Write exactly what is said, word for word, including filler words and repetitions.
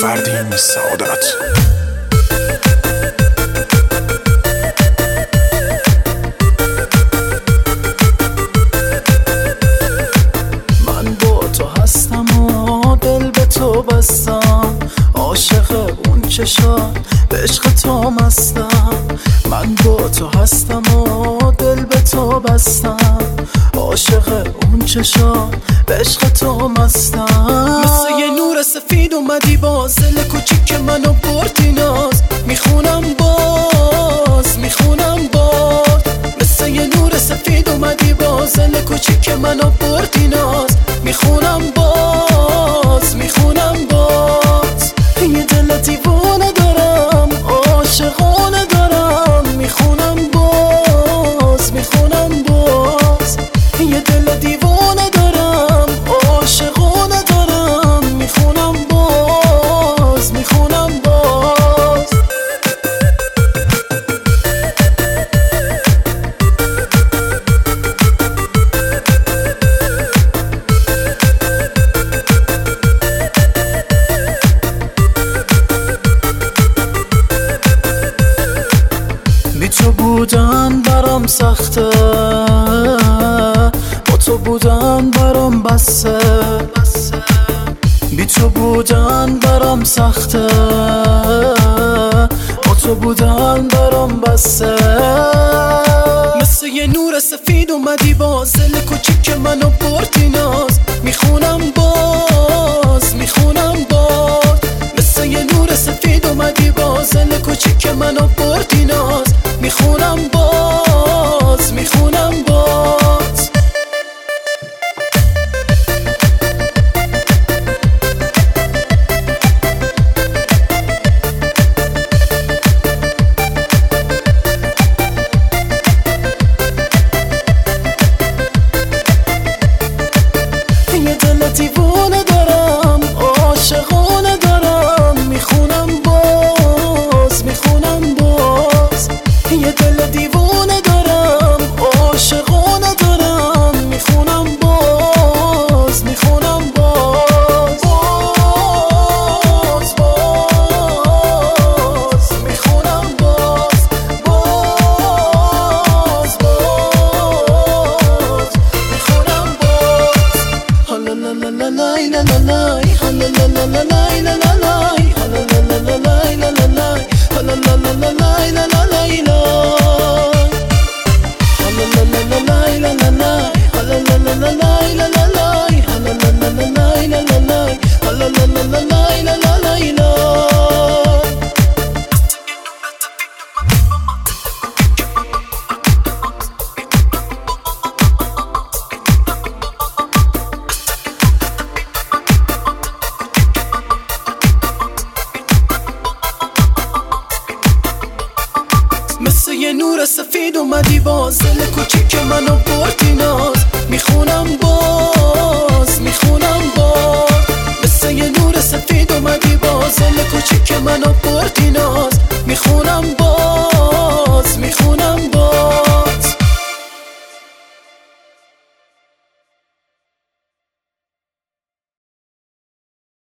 فردین سعادت. من با تو هستم و دل به تو بستم، عاشق اون چشات به عشق تو مستم. من با تو هستم و دل به تو بستم، عاشق اون چشات به عشق تو مستم. مثل یه نور سفید اومدی باز، دل کوچیک منو بردی ناز. میخونم باز میخونم باز، مثل یه نور سفید اومدی باز، دل کوچیک منو بردی ناز. میخونم باز میخونم باز، یه دل دیوانه دارم، عاشقانه دارم. میخونم باز میخونم باز، یه دل دیوانه دارم، عاشقانه دارم. میخونم باز میخونم باز. بی تو بودن برام سخته، با تو بودن برام بسه. بی تو بودن برام سخته، با تو بودن برام بسه. مثل یه نور سفید اومدی باز، دل کوچیک منو بردی ناز. میخونم باز میخونم باز، مثل یه نور سفید اومدی باز، دل کوچیک منو بردی ناز. میخونم باز میخونم باز. یه دل دیوانه دارم، عاشقانه دارم. میخونم باز میخونم باز، یه دل دیوانه دارم، عاشقانه دارم. میخونم باز میخونم باز باز باز، میخونم باز باز باز، میخونم باز. حالا لا لا لا لای لا لا لای، حالا لا لا لا لای لا لا لای، حالا لا لا لا لای لا لا لای، حالا لا لا لا لای لا لا لای لای، حالا لا لا لا لای لا لا لای، حالا لا لا لا لای لا لا لای، حالا لا لا لا لای لا لا لای، حالا لا لا لا لای لا لا لای لای. مثل یه نور سفید اومدی باز، دل کوچیک منو بردی ناز. میخونم باز میخونم باز، مثل یه نور سفید اومدی باز، دل کوچیک